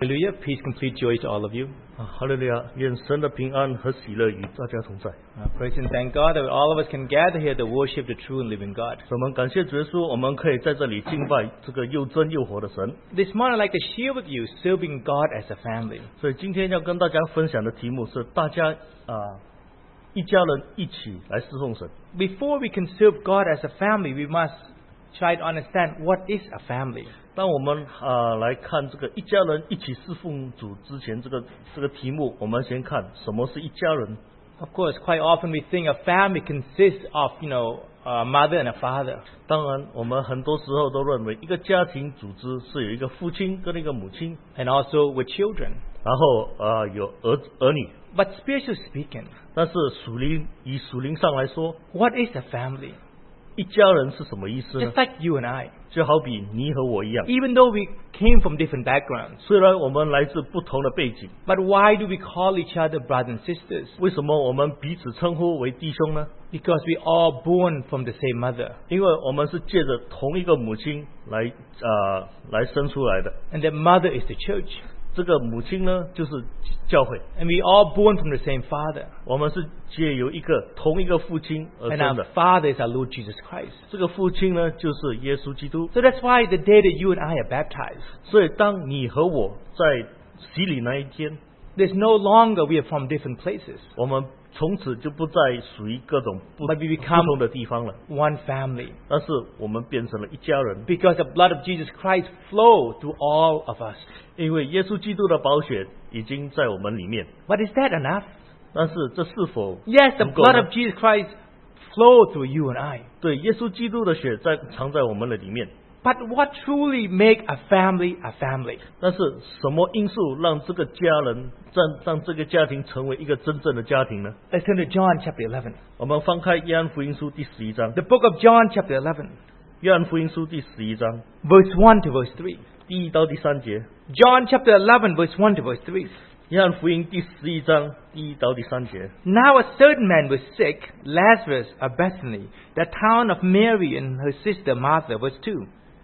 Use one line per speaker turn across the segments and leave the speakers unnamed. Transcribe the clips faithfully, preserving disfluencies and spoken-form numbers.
Hallelujah. Peace, complete joy to all of you.
哈利路亚！愿神的平安和喜乐与大家同在。
Uh, praise and thank God that all of us can gather here to worship the true and living God.
我们感谢主耶稣，我们可以在这里敬拜这个又真又活的神。
This morning I'd like to share with you serving God as a family.
所以今天要跟大家分享的题目是大家啊、呃、一家人一起来侍奉神。
Before we can serve God as a family, we must try to understand what is a family.
当我们啊、呃、来看这个一家人一起侍奉主之前，这个这个题目，我们先看什么是一家人。
Of course, quite often we think a family consists of, you know, a mother and a father.
当然，我们很多时候都认为一个家庭组织是有一个父亲跟一个母亲，
And also with children.
然后啊、呃、有儿儿女。
But spiritually speaking,
但是属灵以属灵上来说，
what is a family?
一家人是什么意思呢？
Just like you and I.
就好比你和我一样，
Even though we came from different backgrounds,
虽然我们来自不同的背景，
but why do we call each other brothers and sisters?
为什么我们彼此称呼为弟兄呢？
Because we all born from the same mother.
因为我们是借着同一个母亲来啊、呃、来生出来的。
And that mother is the church.
这个母亲呢，就是教会。
And we all born from the same father.
我们是借由一个同一个父亲而
And
生
our
的。
father is our Lord Jesus Christ.
这个父亲呢，就是耶稣基督。
So that's why the day that you and I are baptized,
所以，当你和我在洗礼那一天，
there's no longer we are from different places,
我们从此就不再属于各种不
but we
不
become
同的地方了。
one family.
但是我们变成了一家人，
Because the blood of Jesus Christ flowed through all of us.
因为耶稣基督的宝血已经在我们里面。
But is that enough?
但是这是否
Yes, the
足够呢
blood of Jesus Christ flowed through you and I.
对，耶稣基督的血在藏在我们的里面。
But what truly make a family a family?
但是什么因素让这个家人让让这个家庭成为一个真正的家庭呢？
Let's turn to John chapter eleven.
我们翻开约翰福音书第十一章。
The book of John chapter eleven,
约翰福音书第十一章
verse one to verse three.
第一到第三节。
John chapter eleven, verse one to verse three.
约翰福音第十一章第一到第三节。
Now a certain man was sick, Lazarus of Bethany, the town of Mary and her sister Martha. Verse two.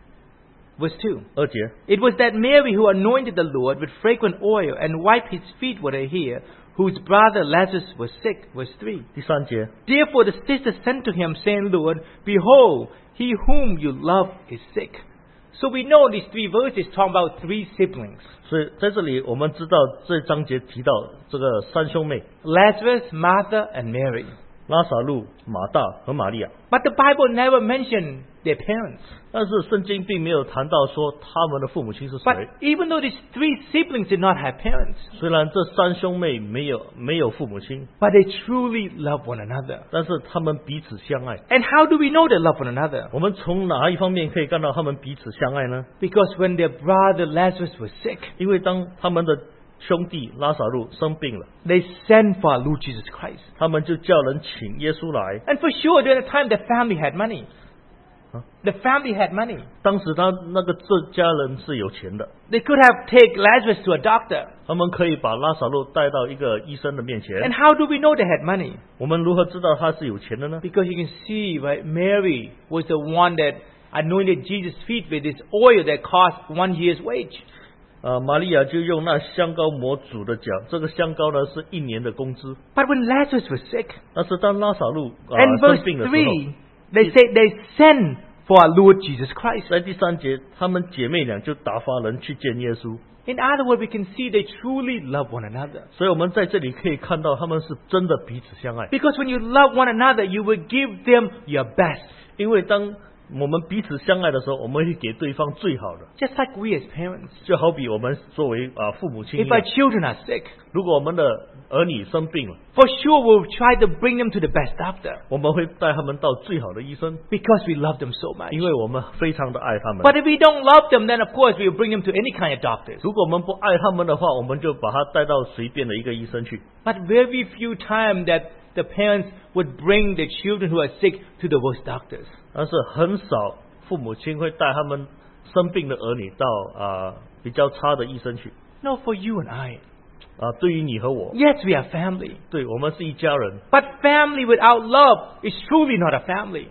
Verse two.
二节。
It was that Mary who anointed the Lord with fragrant oil and wiped his feet with her hair, whose brother Lazarus was sick. Verse three.
第三节。
Therefore the sister sent to him, saying, Lord, behold, he whom you love is sick. So we know these three verses talk about three siblings.
所以在这里我们知道这章节提到这个三兄妹
Lazarus, Martha, and Mary.
拉撒路、马大和玛利亚。
But the Bible never mentioned their parents.
但是圣经并没有谈到说他们的父母亲是谁。
But even though these three siblings did not have parents,
虽然这三兄妹没有没有父母亲，
but they truly love one another.
但是他们彼此相爱。
And how do we know they love one another?
我们从哪一方面可以看到他们彼此相爱呢？
Because when their brother Lazarus was sick,
因为当他们的兄弟拉撒路生病了，
they sent for our Lord Jesus Christ.
他们就叫人请耶稣来。
And for sure, during the time, the family had money.
Huh?
The family had money.
当时他那个这家人是有钱的，
They could have taken Lazarus to a doctor.
他们可以把拉撒路带到一个医生的面前。
And how do we know they had money?
我们如何知道他是有钱的呢？
Because you can see, right, Mary was the one that anointed Jesus' feet with this oil that cost one year's wage.
啊，玛利亚就用那香膏抹主的脚，这个香膏呢是一年的工资。
But when Lazarus was sick,
但是当拉撒路啊
and
生
verse
病的时候，
three, they say they send for our Lord Jesus Christ.
在第三节，她们姐妹俩就打发人去见耶稣。
In other words, we can see they truly love one another.
所以我们在这里可以看到，他们是真的彼此相爱。
Because when you love one another, you will give them your best.
因为当我们彼此相爱的时候，我们会给对方最好的。
Just like we as parents.
就好比我们作为啊父母亲一
If our
样，
children are sick,
如果我们的儿女生病了，
for sure we'll try to bring them to the best doctor.
我们会带他们到最好的医生，
Because we love them so much.
因为我们非常的爱他们。
But if we don't love them, then of course we'll bring them to any kind of doctors.
如果我们不爱他们的话，我们就把他带到随便的一个医生去。
But very few time that the parents would bring the children who are sick to the worst doctors.
但是很少父母亲会带他们生病的儿女到啊、呃、比较差的医生去。
No, for you and I.
啊、对于你和我，
Yes, we are family.
对我们是一家人。
But family without love is truly not a family.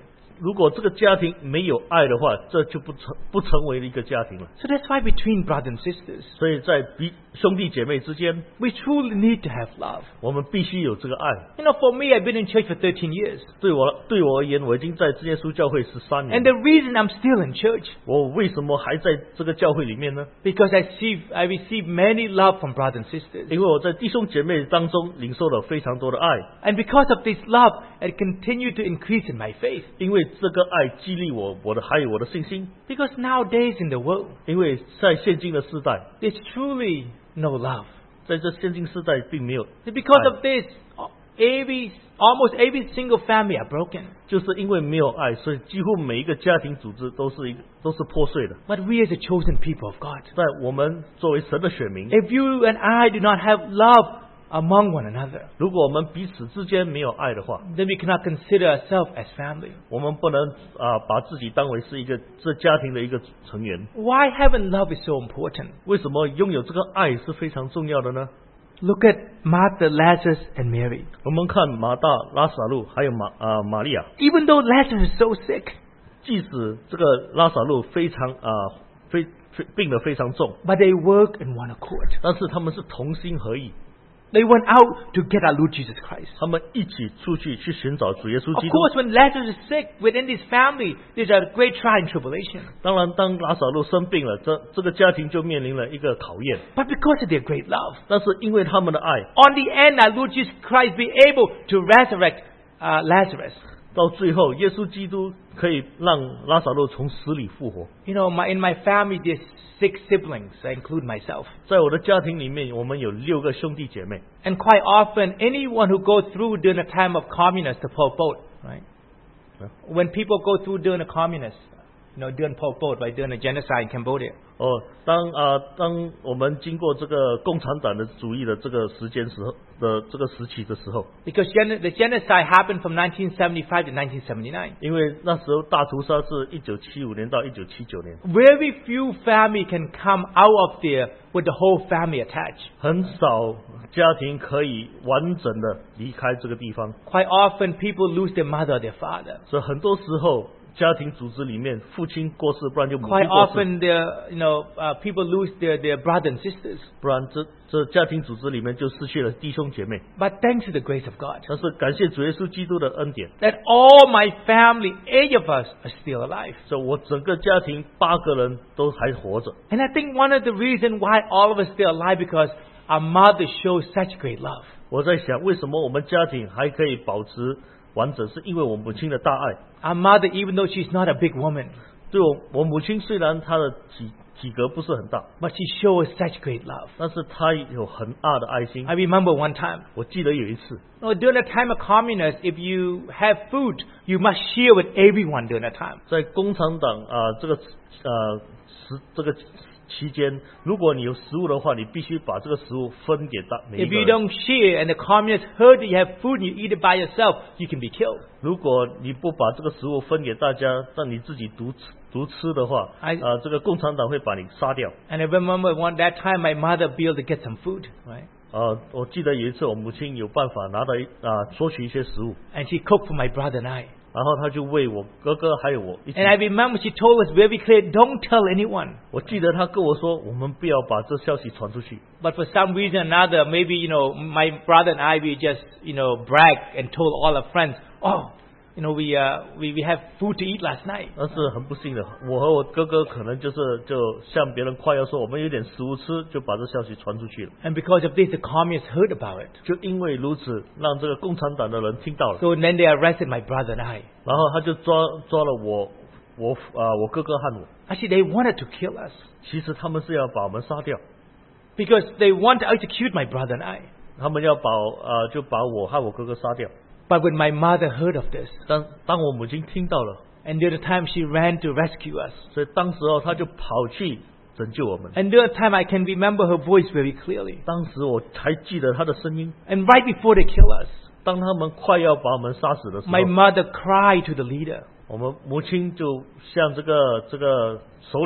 如果这个家庭没有爱的话，这就不成不成为了一个家庭了。
So that's why between brothers and sisters,
所以在比兄弟姐妹之间，
we truly need to have love.
我们必须有这个爱。
You know, for me, I've been in church for thirteen years.
对我对我而言，我已经在真耶稣教会十三
And
年
the。reason I'm still in church,
我为什么还在这个教会里面呢？
because I see, I receive many love from brothers and sisters.
因为我在弟兄姐妹当中领受了非常多的爱，
And because of this love, I continue to increase in my faith.
因为这个爱激励我，我的还有我的信心。
Because nowadays in the world,
因为在现今的世代，
there's truly no love.
在这现今世代并没有，
Because of this, every, almost every single family are broken.
就是因为没有爱，所以几乎每一个家庭组织都是一个都是破碎的。
But we as a chosen people of God,
在我们作为神的选民，
if you and I do not have love among one another,
如果我们彼此之间没有爱的话，
then we cannot consider ourselves as family.
我们不能啊、把自己当为是一个这家庭的一个成员。
Why having love is so important?
为什么拥有这个爱是非常重要的呢？
Look at Martha, Lazarus, and Mary.
我们看马大、拉撒路还有马啊、玛利亚，
Even though Lazarus is so sick,
即使这个拉撒路非常啊、非非病得非常重，
but they work in one accord.
但是他们是同心合意，
They went out to get our Lord Jesus Christ.
他们一起出去去寻找主耶稣
Of
基督。
course, when Lazarus is sick, within his family, there's a great trial and tribulation.
当然，当拉撒路生病了，这这个家庭就面临了一个考验。
But because of their great love,
但是因为他们的爱，
on the end, our Lord Jesus Christ be able to resurrect uh, Lazarus.
到最后，耶稣基督可以让拉撒路从死里复活。
You know, my, in my family, there's six siblings. I include myself.
在我的家庭里面，我们有六个兄弟姐妹。
And quite often, anyone who goes through during the time of communists, the Pol Pot, right?
Yeah.
When people go through during the communists, you know, during Pol Pot, right, during the genocide in Cambodia.
哦，当啊、当我们经过这个共产党的主义的这个时间时候的这个时期的时候，
Because gen- the genocide happened from nineteen seventy-five to nineteen seventy-nine.
因为那时候大屠杀是一九七五年到一九七九年，
Very few family can come out of there with the whole family attached.
很少家庭可以完整的离开这个地方，
Quite often, people lose their mother or their father.
所以很多时候家庭组织里面，父亲过世，不然就母
Quite
亲过世，
often, their, you know, uh, people lose their, their brothers and sisters.
不然这这家庭组织里面就失去了弟兄姐妹。
But thanks to the grace of God,
但是感谢主耶稣基督的恩典，
that all my family, eight of us, are still alive.
所以我整个家庭八个人都还活着。
And I think one of the reasons why all of us still alive because our mother shows such great love.
我在想，为什么我们家庭还可以保持完整，是因为我母亲的大爱。
Our mother, even though she's not a big woman,
对我，我母亲虽然她的体体格不是很大，
but she shows such great love.
但是她有很大的爱心
I。remember one time,
我记得有一次，
you know, during the time of communists, if you have food, you must share with everyone during that time.
在共产党啊、这个呃时这个期间，如果你有食物的话，你必须把这个食物分给大每一
If
个
you
人。
don't share and the communists heard that you have food and you eat it by yourself, you can be killed.
如果你不把这个食物分给大家，让你自己独吃独吃的话，
I-
啊、这个共产党会把你杀掉。
And I remember one that time my mother be able to get some food, right?
呃，我记得有一次我母亲有办法拿到一啊、索取一些食物，
And she cooked for my brother and I.
然后她就喂我哥哥还有我一起
And I remember she told us very clear, don't tell anyone.
我记得他跟我说，我们不要把这消息传出去。
But for some reason or another, maybe, you know, my brother and I, we just, you know, bragged and told all our friends, oh, you know, we, uh, we, we have food to eat last night.
但是很不幸的，我和我哥哥可能就是就向别人夸耀说我们有点食物吃，就把这消息传出去了。
And because of this, the communists heard about it.
就因为如此，让这个共产党的人听到了，
So then they arrested my brother and I.
然后他就抓抓了我，我啊、我哥哥和我。
Actually, they wanted to kill us
其实他们是要把我们杀掉，
because they want to execute my brother and I.
他们要把啊、就把我和我哥哥杀掉。
But when my mother heard of this,
当当我母亲听到了，
and during the time she ran to rescue us.
所以当时候他就跑去拯救我们。
And during the time I can remember her voice very clearly.
当时我还记得他的声音。
And right before they kill us,
当他们快要把我们杀死的时候，
my mother cried to the leader.
我们母亲就向这个这个首领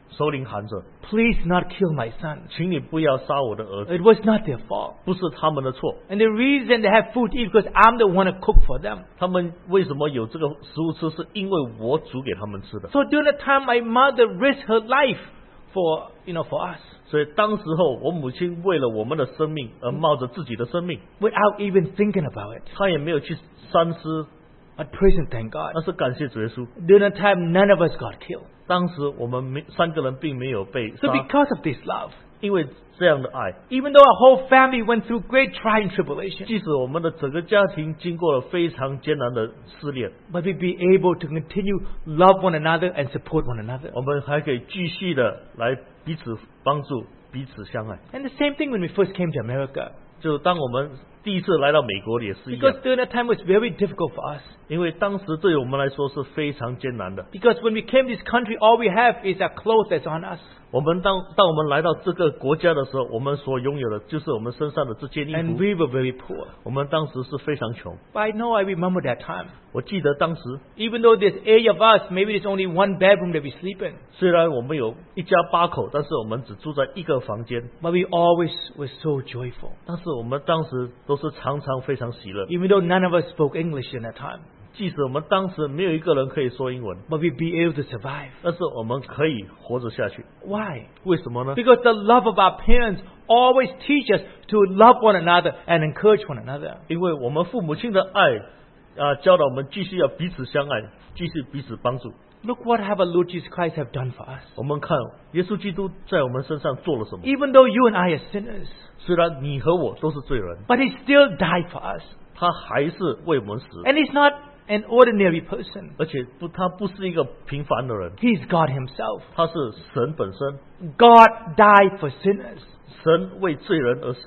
首领喊着
Please not kill my son.
请你不要杀我的儿子，
It was not their fault.
不是他们的错。
And the reason they have food to eat because I'm the one to cook for them.
他们为什么有这个食物吃，是因为我煮给他们吃的。
So during the time my mother risked her life for, you know, for us.
所以当时候我母亲为了我们的生命而冒着自己的生命，
Without even thinking about it.
她也没有去三思。
But praise and thank God.
但是感谢主耶稣，
During the time none of us got killed.
当时我们没三个人并没有被
So
杀，
because of this love,
因为这样的爱，
even though our whole family went through great trial and tribulation,
即使我们的整个家庭经过了非常艰难的试炼，
but we be able to continue love one another and support one another.
我们还可以继续的来彼此帮助，彼此相爱。
And the same thing when we first came to America.
就当我们第一次来到美国也是一样，
Because during that time it was very difficult for us.
因为当时对我们来说是非常艰难的。
Because when we came to this country, all we have is our clothes that's on us.
我们当当我们来到这个国家的时候，我们所拥有的就是我们身上的这件衣
And
服。
we were very poor.
我们当时是非常穷。
But I know I remember that time.
我记得当时，
Even though there's eight of us, maybe there's only one bedroom that we sleep in.
虽然我们有一家八口，但是我们只住在一个房间，
But we always were so joyful.
但是我们当时都是常常非常喜乐。
Even though none of us spoke English in that time.
即使我们当时没有一个人可以说英文，
But we'd be able to survive.
但是我们可以活着下去。
Why?
为什么呢？
Because the love of our parents always teach us to love one another and encourage one another.
因为我们父母亲的爱啊，教导我们继续要彼此相爱，继续彼此帮助。
Look what have our Lord Jesus Christ have done for us.
我们看耶稣基督在我们身上做了什么？
Even though you and I are sinners,
虽然你和我都是罪人，
but He still died for us.
他还是为我们死，
And He's not an ordinary person.
而且不，他不是一个平凡的人，
He's God Himself.
他是神本身。
God died for sinners.
神为罪人而死。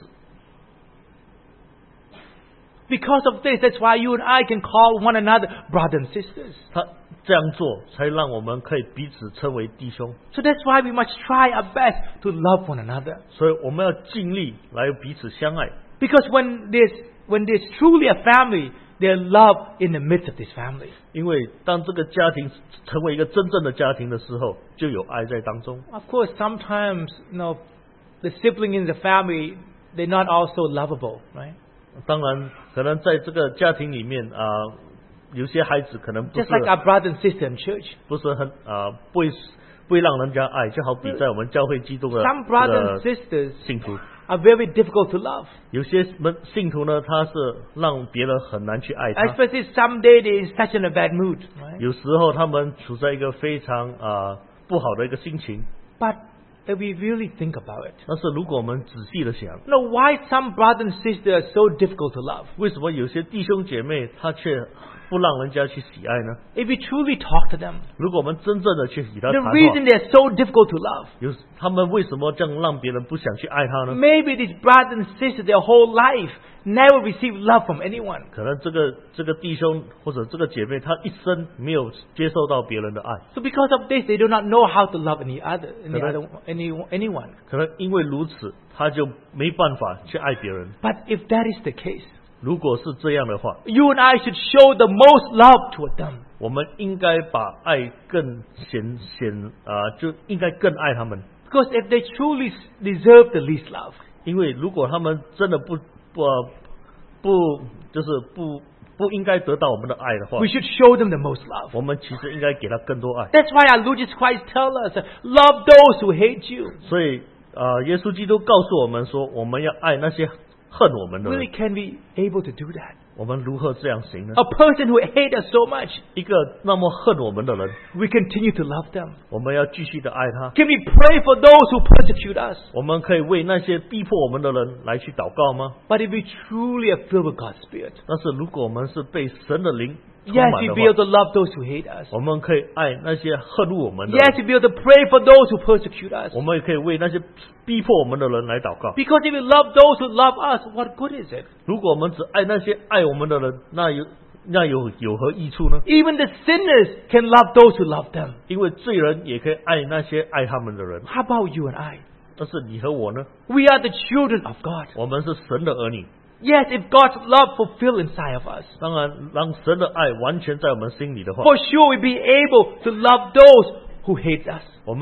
Because of this, that's why you and I can call one another brothers and sisters.
他这样做，才让我们可以彼此称为弟兄。
So that's why we must try our best to love one another.
所以我们要尽力来彼此相爱。
Because when there's, when there's truly a family, there's love in the midst of this family.
因为当这个家庭成为一个真正的家庭的时候，就有爱在当中。
Of course, sometimes, you know, the sibling in the family, they're not also lovable, right?
当然，可能在这个家庭里面啊、呃，有些孩子可能不是
Just like our brother and sister in church.
不是很啊、呃，不会不会让人家爱，就好比在我们教会基督的
Some brothers and
这个
sisters
信徒，
are very difficult to love.
有些门信徒呢，他是让别人很难去爱他。
Especially someday they're in such in a bad mood, right?
有时候他们处在一个非常啊、呃、不好的一个心情。
But if we really think about it,
但是如果我们仔细的想，
you know, why some brothers and sisters are so difficult to love?
为什么有些弟兄姐妹他却不让人家去喜爱呢？
If we truly talk to them,
如果我们真正的去与他
the
谈话，
reason they're so difficult to love,
有他们为什么这样让别人不想去爱他呢？
maybe these brothers and sisters their whole life never receive love from anyone.
可能这个这个弟兄或者这个姐妹，他一生没有接受到别人的爱，
So because of this, they do not know how to love any other, any
Correct.
other, any, anyone.
可能因为如此，他就没办法去爱别人。
But if that is the case,
如果是这样的话，
you and I should show the most love toward them.
我们应该把爱更显显啊、就应该更爱他们，
Because if they truly deserve the least love,
因为如果他们真的不不、呃不就是不不应该得到我们的爱的话
we，should show them the most love.
我们其实应该给他更多爱。
That's why our Lord Jesus Christ tells us, love those who hate you.
所以啊、呃耶稣基督告诉我们说，我们要爱那些恨我们的人。
Really, can we able to do that?
我们如何这样行呢？
A person who hates us so much,
一个那么恨我们的人，
we continue to love them.
我们要继续的爱他。
Can we pray for those who persecute us?
我们可以为那些逼迫我们的人来去祷告吗？
But if we truly are filled with God's Spirit,
但是如果我们是被神的灵充
yes,
满
we
的
be able
话，
to love those who hate us.
我们可以爱那些恨恶我们的
Yes,
人，
we be able to pray for those who persecute us.
我们也可以为那些逼迫我们的人来祷告。
Because if we love those who love us, what good is it?
如果我们只爱那些爱我们的人，那有那有有何益处呢？
Even the sinners can love those who love them.
因为罪人也可以爱那些爱他们的人。
How about you and I?
但是你和我呢？
We are the children of God.
我们是神的儿女。
Yes, if God's love fulfill inside of us,
当然，让神的爱完全在我们心里的话，
for sure we'll be able to love those who hate us.
我们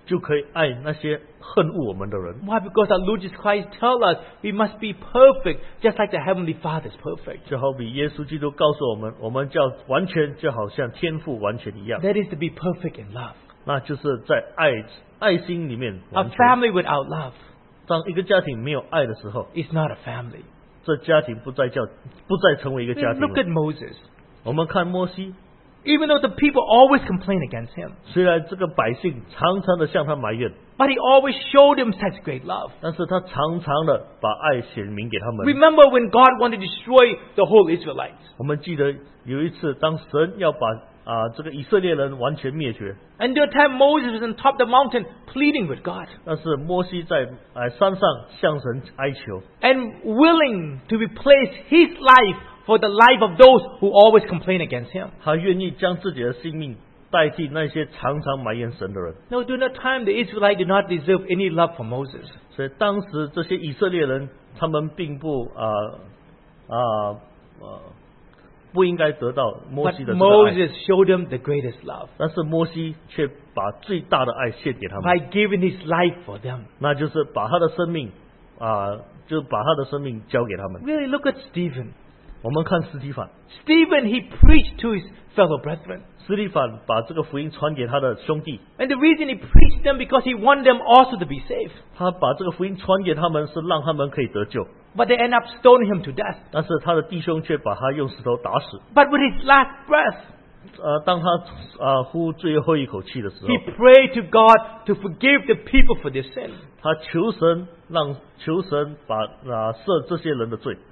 就可以爱那些恨恶我们的人。
Why? Because our Lord Jesus Christ tells us we must be perfect, just like the Heavenly Father is perfect.
就好比耶稣基督告诉我们，我们叫完全，就好像天父完全一样。
That is to be perfect in love.
那就是在爱爱心里面
A
完全。
family without love
当一个家庭没有爱的时候，
is not a family.
这家庭不再叫不再成为一个家庭
Look
了。
at Moses.
我们看摩西，
Even though the people always complain against him,
虽然这个百姓常常的向他埋怨，
but he always showed them such great love.
但是他常常的把爱显明给他们。
Remember when God wanted to destroy the whole Israelites,
我们记得有一次，当神要把啊这个以色列人完全灭绝，
and the time Moses was on top of the mountain pleading with God
但是摩西在哎山上向神哀求，
and willing to replace his life for the life of those who always complain against him.
他愿意将自己的性命代替那些常常埋怨神的人。
No, during that time the Israelites did not deserve any love from Moses.
所以当时这些以色列人，他们并不啊啊呃不应该得到摩
But
西的这个爱，
Moses showed them the greatest love
但是摩西却把最大的爱献给他
by
们，
giving his life for them.
那就是把他的生命啊，就把他的生命交给他们。
Really, look at Stephen.
我们看司提反，
Stephen, he preached to his fellow brethren.
司提反把这个福音传给他的兄弟，
And the reason he preached them because he wanted them also to be saved.
他把这个福音传给他们，是让他们可以得救。
But they end up stoning him to death.
但是他的弟兄却把他用石头打死。
But with his last breath,
呃，当他啊呼最后一口气的时候，
he prayed to God to forgive the people for their sin.
他求神让求神把啊赦这些人的罪。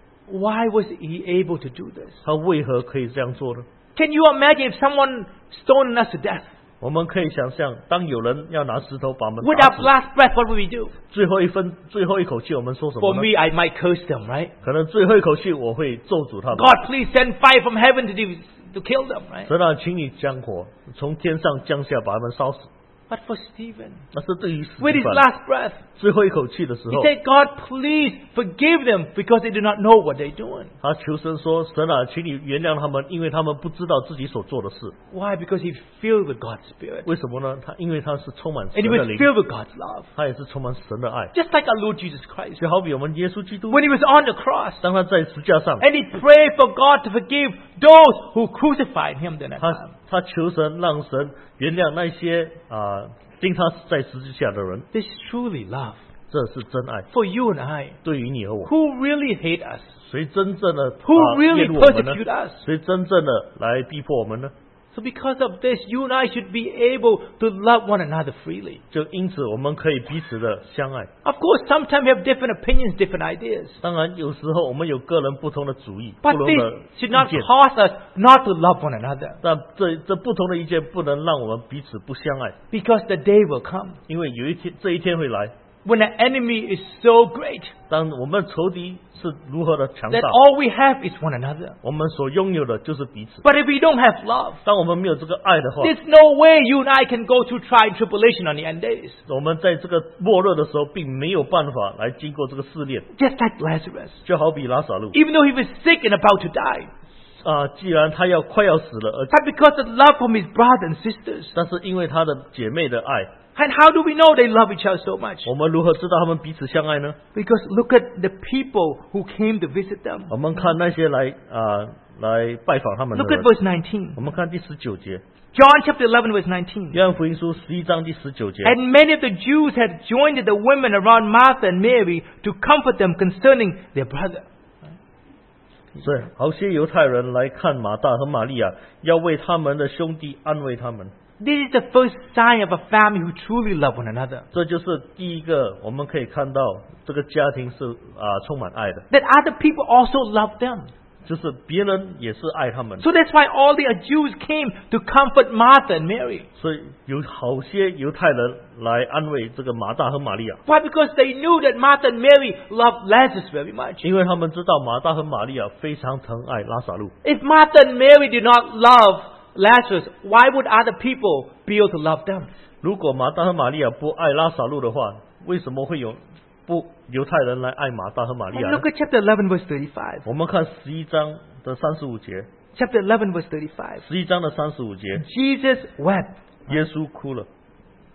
Why was he able to do this?
他为何可以这样做呢？
Can you imagine if someone stoned us to death?
我们可以想象，当有人要拿石头把我们
With
打
our
死，
last breath, what would we do?
最后一分最后一口气，我们说什
For
么呢？
me, I might curse them, right?
可能最后一口气我会咒诅他们。
God, please send fire from heaven to, do, to kill them, right?
神啊，请你将火从天上降下，把他们烧死。
But for Stephen,
但是对于司
with
提
his
反
last breath,
最后一口气的时
he
候，
said, God, please forgive them because they do not know what they're doing.
他求神说：“神啊，请你原谅他们，因为他们不知道自己所做的事。
Why? Because he filled with God's Spirit.
为什么呢？他因为他是充满
And
神
he
的
was
灵，
filled with God's love.
他也是充满神的爱。
Just like our Lord Jesus Christ.
就好比我们耶稣基督，
When he was on the cross,
当他在十架上，
and he prayed for God to forgive those who crucified him during that
他
time.
他求神让神原谅那些啊钉他在十字架的人，
This is truly love
这是真爱。
for you and I,
对于你和我，
who really hate us,
谁真正的
who really
厌恶我们呢？
persecute us.
谁真正的来逼迫我们呢？
So because of this, you and I should be able to love one another freely.
就因此，我们可以彼此的相爱。
Of course, sometimes we have different opinions, different ideas.
当然，有时候我们有个人不同的主意，不
But
同
this
的
should not
意见，
cause us not to love one another.
但这这不同的意见不能让我们彼此不相爱，
Because the day will come
因为有一天这一天会来，
when the enemy is so great
当我们的仇敌是如何的强
that
大，
all we have is one another.
我们所拥有的就是彼此。
But if we don't have love,
当我们没有这个爱的话，
there's no way you and I can go through trial and tribulation on the end days.
我们在这个末日的时候，并没有办法来经过这个试炼。
Just like Lazarus.
就好比拉萨路
Even though he was sick and about to die,
啊，既然他要快要死了，而
but because of love from his brothers and sisters.
但是因为他的姐妹的爱，
And how do we know they love each other so much?
我们如何知道他们彼此相爱呢？
Because look at the people who came to visit them.
我们看那些来啊、来拜访他们的
Look at
人。
verse nineteen.
我们看第十九节，
John chapter eleven verse nineteen.
约翰福音书十一章第十九节。
And many of the Jews had joined the women around Martha and Mary to comfort them concerning their brother.
所以，好些犹太人来看马大和玛利亚，要为他们的兄弟安慰他们。
This is the first sign of a family who truly love one another.
这就是第一个，我们可以看到这个家庭是啊、充满爱的，
That other people also love them.
就是别人也是爱他们。
So that's why all the Jews came to comfort Martha and Mary.
所以有好些犹太人来安慰这个马大和玛利亚，
Why? Because they knew that Martha and Mary loved Lazarus very much.
因为他们知道马大和玛利亚非常疼爱拉撒路。
If Martha and Mary did not love Lazarus, why would other people be able to love them?
如果马大和玛利亚不爱拉撒路的话，为什么会有不犹太人来爱马大和玛利
And
亚呢
look？at chapter eleven verse thirty-five.
我们看十一章的三十五节，
Chapter eleven verse thirty-five.
十一章的三十五节，
Jesus wept.
耶稣哭了。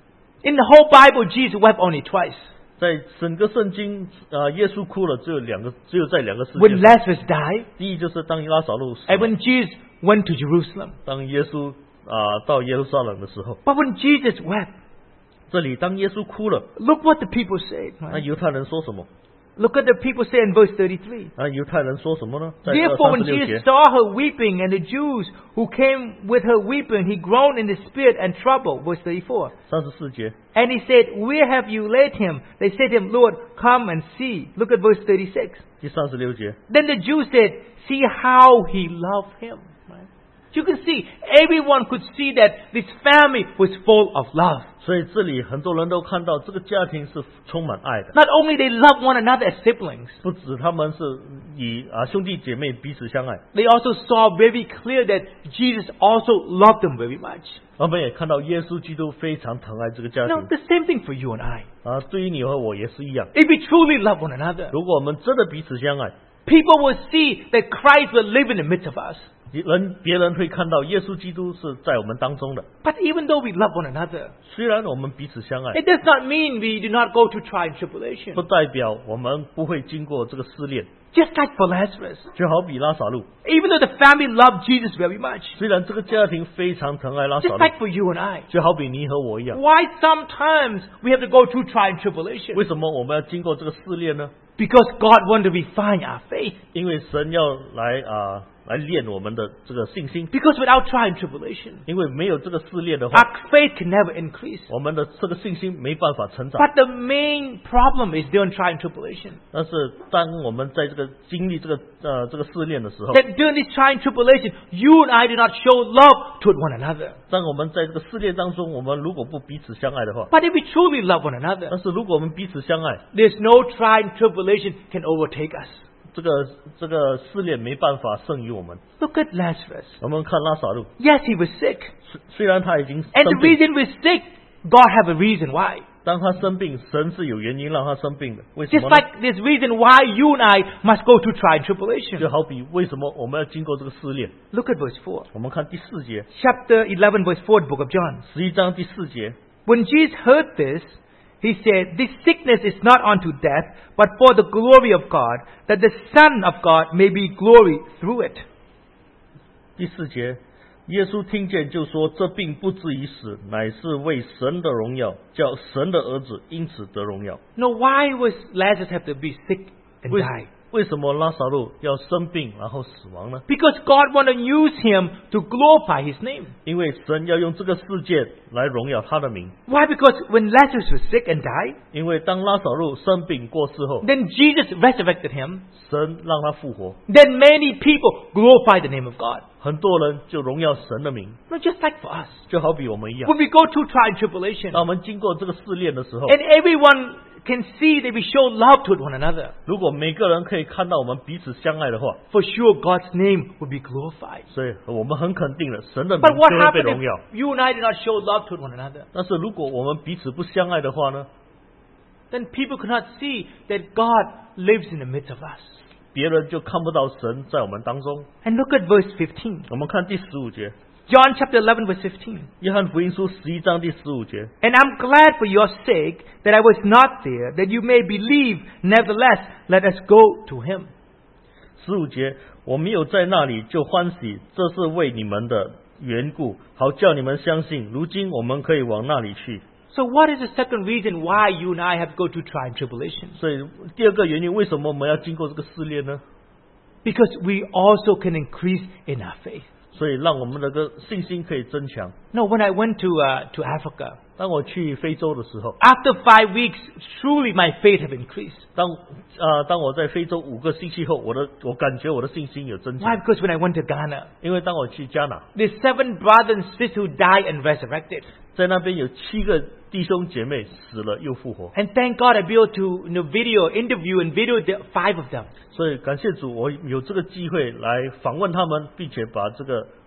In the whole Bible, Jesus wept only twice.
在整个圣经啊、呃，耶稣哭了只有两个，只有在两个事
When
件上。
Lazarus died,
第一就是当拉撒路死
and
了，
when Jesus went to Jerusalem.
当耶稣啊、到耶路撒冷的时候，
But when Jesus wept,
这里当耶稣哭了，
look what the people said.
那
Right?
犹太人说什么？
Look at the people say in verse thirty-three.
那犹太人说什么呢？在
Therefore,
三
when
十六
Jesus
节，
saw her weeping, and the Jews who came with her weeping, he groaned in the spirit and troubled. Verse thirty-four.
三十四节，
And he said, Where have you laid him? They said to him, Lord, come and see. Look at verse thirty-six.
第三十六节，
Then the Jews said, See how he loved him. Right? You can see, everyone could see that this family was full of love.
所以这里很多人都看到这个家庭是充满爱的，
Not only they love one another as siblings,
不止他们是以啊兄弟姐妹彼此相爱，
they also saw very clear that Jesus also loved them very much.
我们也看到耶稣基督非常疼爱这个家
Now,
庭
the same thing for you and I.
啊。对于你和我也是一样，
If we truly love one another,
如果我们真的彼此相爱，
people will see that Christ will live in the midst of us.
人别人会看到耶稣基督是在我们当中的。
But even though we love one another,
虽然我们彼此相爱，
it does not mean we do not go through trial and tribulation.
不代表我们不会经过这个试炼。
Just like for Lazarus.
就好比拉撒路，
Even though the family loved Jesus very much.
虽然这个家庭非常疼爱拉撒
Just
路，
like for you and I.
就好比你和我一样。
Why sometimes we have to go through trial and tribulation?
为什么我们要经过这个试炼呢？
Because God wants to refine our faith.
因为神要来啊、来练我们的这个信心。
Because without trial and tribulation,
因为没有这个试炼的话，
our faith can never increase.
我们的这个信心没办法成长。
But the main problem is during trial and tribulation.
但是当我们在这个经历这个呃这个试炼的时候，
That during this trial and tribulation, you and I do not show love toward one another.
当我们在这个试炼当中，我们如果不彼此相爱的话，
But if we truly love one another,
但是如果我们彼此相爱，
there's no trial and tribulation can overtake us.
这个这个试炼没办法胜于我们。
Look at Lazarus.
我们看拉撒路，
Yes, he was sick.
虽虽然他已经
And the
生病，
reason we're sick, God have a reason why.
当他生病，神是有原因让他生病的。为什
Just
么呢？
like there's reason why you and I must go through trial and tribulation.
就好比为什么我们要经过这个试炼？
Look at verse four.
我们看第四节，
Chapter eleven, verse four, the book of John.
十一章第四节，
When Jesus heard this, he said, This sickness is not unto death, but for the glory of God, that the Son of God may be glory through it.
第四节，耶稣听见就说：“这病不至于死，乃是为神的荣耀，叫神的儿子因此得荣耀。”
Now, why was Lazarus have to be sick and
为
die?
为什么拉撒路要生病然后死亡呢？
Because God wanted to use him to glorify his name.
因为神要用这个世界来荣耀他的名。
Why? Because when Lazarus was sick and died,
因为当拉撒路生病过世后，
then Jesus resurrected him.
神让他复活，
Then many people glorified the name of God.
很多人就荣耀神的名，
Not just like for us.
就好比我们一样。
When we go through trial and tribulation,
当我们经过这个试炼的时候，
and everyone can see that we show love toward one another,
如果每个人可以看到我们彼此相爱的话，
for sure God's name will be glorified.
所以我们很肯定了，神的名
But
就
what
会被
happens
荣耀。
if you and I do not show love toward one another?
但是如果我们彼此不相爱的话呢？
Then people cannot see that God lives in the midst of us.
别人就看不到神在我们当中。
And look at verse fifteen.
我们看第十五节，
John chapter eleven, verse fifteen.
约翰福音书十一章第十五节。
And I'm glad for your sake that I was not there, that you may believe. Nevertheless, let us go to him.
十五节，我没有在那里就欢喜，这是为你们的缘故，好叫你们相信。如今我们可以往那里去。
So what is the second reason why you and I have to go through trial and tribulation?
所以第二个原因，为什么我们要经过这个试炼呢？
Because we also can increase in our faith.
所以让我们的个信心可以增强。
No, when I went to uh, to Africa,
当我去非洲的时候，
after five weeks, truly my faith have increased.
当啊、当我在非洲五个星期后，我的我感觉我的信心有增
Why?
强，
Because when I went to Ghana,
因为当我去加纳，
there's seven brothers and sisters who died and resurrected.
在那边有七个弟兄姐妹死了又复活，
And thank God I be able to you know, video, interview and video the five of them.
所以感谢主，我有这个机会来访问他们，并且把这个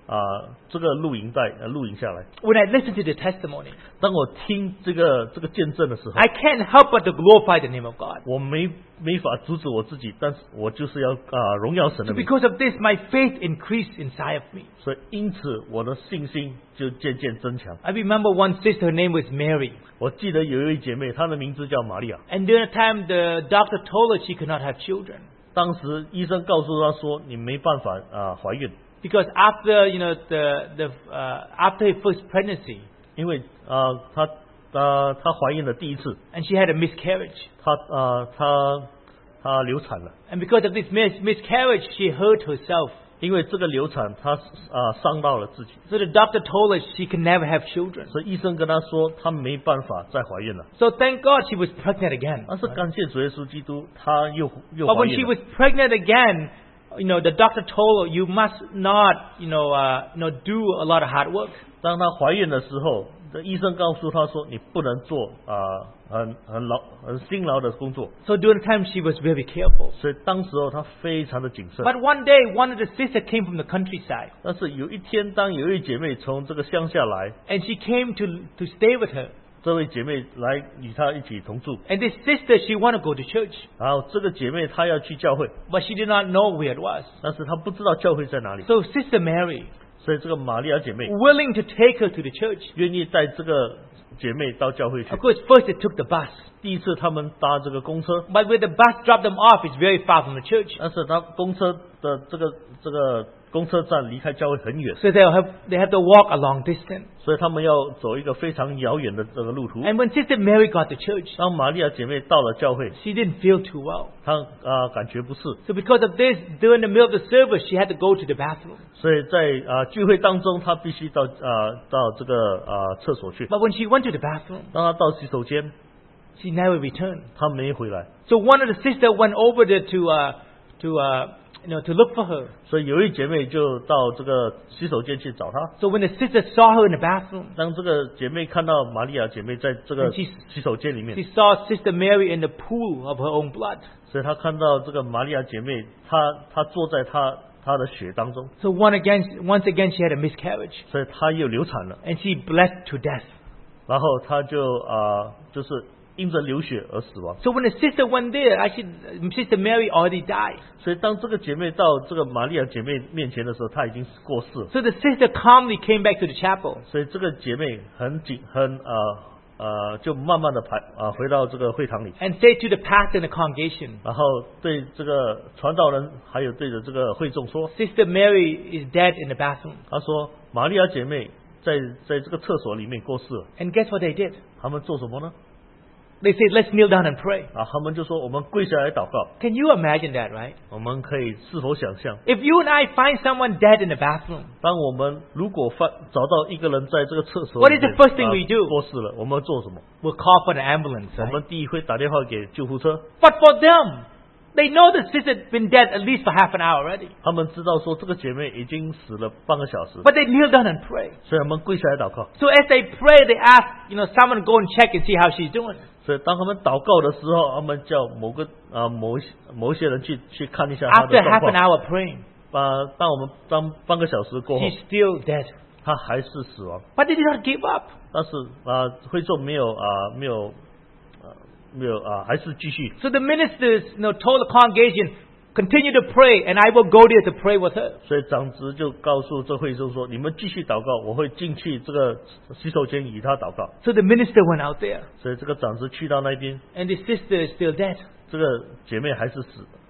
啊、这个录影带呃录影下来。
When I listen to the testimony,
当我听这个这个见证的时候，
I can't help but to glorify the name of God.
我没没法阻止我自己，但是我就是要啊、荣耀神
So
的名。
because of this, my faith increased inside of me.
所以因此我的信心就渐渐增强。
I remember one sister, her name was Mary.
我记得有一位姐妹，她的名字叫玛利亚。
And during the time, the doctor told her she could not have children.
当时医生告诉她说，你没办法啊、怀孕，
Because after, you know, the, the, uh, after her first pregnancy,
因为啊、她她她怀孕的第一次，
and she had a miscarriage.
她啊、她她流产了。
And because of this mis- miscarriage, she hurt herself.
因为这个流产，她啊、伤到了自己，
So the doctor told her she can never have children.
所以医生跟她说，她没办法再怀孕了。
So thank God she was pregnant again.
但是感谢主耶稣基督，她又又
But
怀
when she
孕了
was。pregnant again, you know, the doctor told her, you must not, you know, uh, you know, do a lot of hard work.
当她怀孕的时候，这医生告诉她说，你不能做啊、很很劳很辛劳的工作。
So during the time, she was very careful.
所以当时候她非常的谨慎。
But one day, one of the sisters came from the countryside,
但是有一天，当有一位姐妹从这个乡下来，
and she came to to stay with her.
这位姐妹来与她一起同住，
And this sister, she wanted to go to church,
然后这个姐妹她要去教会，
but she did not know where it was.
但是她不知道教会在哪里，
So Sister Mary,
所以这个玛利亚姐妹
willing to take her to the church.
愿意带这个姐妹到教会去
Of。course, first they took the bus,
第一次他们搭这个公车，
but where the bus dropped them off is very far from the church.
但是他公车的这个这个公车站离开教会很远，
So they have they have to walk a long distance.
所以他们要走一个非常遥远的这个路途。
And when Sister Mary got to church,
当玛利亚姐妹到了教会，
she didn't feel too well.
她啊、感觉不适，
So because of this, during the middle of the service, she had to go to the bathroom.
所以在啊、聚会当中，她必须到啊、到这个啊、厕所去。
But when she went to the bathroom,
当她到洗手间，
she never returned.
她没回来，
So one of the sisters went over there to uh, to uh, you know to look for her.
所以有一姐妹就到这个洗手间去找她。
So when the sister saw her in the bathroom,
当这个姐妹看到玛利亚姐妹在这个
And she-
洗手间里面
she，saw Sister Mary in the pool of her own blood.
所以她看到这个玛利亚姐妹，她她坐在她她的血当中，
So one again, once again, she had a miscarriage,
所以她又流产了，
and she bled to death.
然后她就啊、就是因着流血而死亡。
So when the sister went there, actually, Sister Mary already died.
所以当这个姐妹到这个玛利亚姐妹面前的时候，她已经过世了。
So the sister calmly came back to the chapel.
所以这个姐妹很紧很呃呃，就慢慢的排啊、回到这个会堂里，
And said to the pastor and the congregation,
然后对这个传道人还有对着这个会众说，
Sister Mary is dead in the bathroom.
他说玛利亚姐妹在在这个厕所里面过世了。
And guess what they did?
他们做什么呢？
They said, let's kneel down and pray.
啊，他们就说我们跪下来祷告。
Can you imagine that, right?
我们可以是否想象，
If you and I find someone dead in the bathroom,
当我们如果发找到一个人在这个厕所
What
里
is
面
the first thing
啊
we do?
过世了，我们做什么？
we'll call for the ambulance.
我
Right?
们第一会打电话给救护车。
But for them, they know the sister's been dead at least for half an hour already.
他们知道说这个姐妹已经死了半个小时，
But they kneel down and pray.
所以我们跪下来祷告。
So as they pray, they ask, you know, someone to go and check and see how she's doing.
所以当他们祷告的时候，他们叫某个啊、某一些某一些人去去看一下他
After
的状
half an
况。
hour praying,
啊，当我们当半个小时过后，
she's still dead.
他还是死亡。
But they did not give up.
但是啊，会众没有啊没有啊没有啊，还是继续。
So the ministers, you know, told the congregation, continue to pray, and I will go there to pray with her.
所以长子就告诉这会众说：“你们继续祷告，我会进去这个洗手间与他祷告。
So the minister went out there, ”
所以这个长子去到那边，
and the sister is still dead.
这个姐妹还是死的。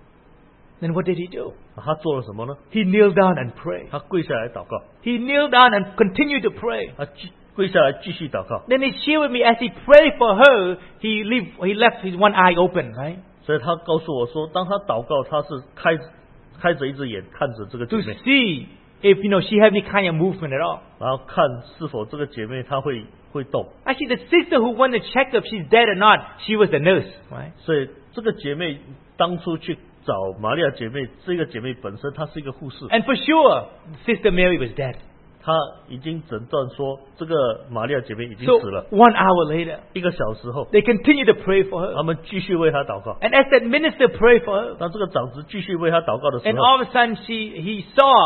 Then what did he do?
他做了什么呢？
He kneeled down and prayed.
他跪下来祷告，
He kneeled down and continued to pray.
他继跪下来继续祷告。
Then he shared with me as he prayed for her, he leave, he left his one eye open, right?
所以他告诉我说，当他祷告，他是开开着一只眼看着这个姐
To
妹，
see if, you know, she had any kind of movement at all.
然后看是否这个姐妹她会会动。
Actually, the sister who went to check if she's dead or not, she was the nurse, right?
所以这个姐妹当初去找玛利亚姐妹，这个姐妹本身她是一个护士，
And for sure, Sister Mary was dead.
她已经诊断说这个玛利亚姐妹已经
So
死了。
one hour later,
一个小时后，
they continued to pray for her.
他们继续为她祷告。
And as that minister prayed for her,
当这个长子继续为她祷告的时
and
候，
all of a sudden she, he saw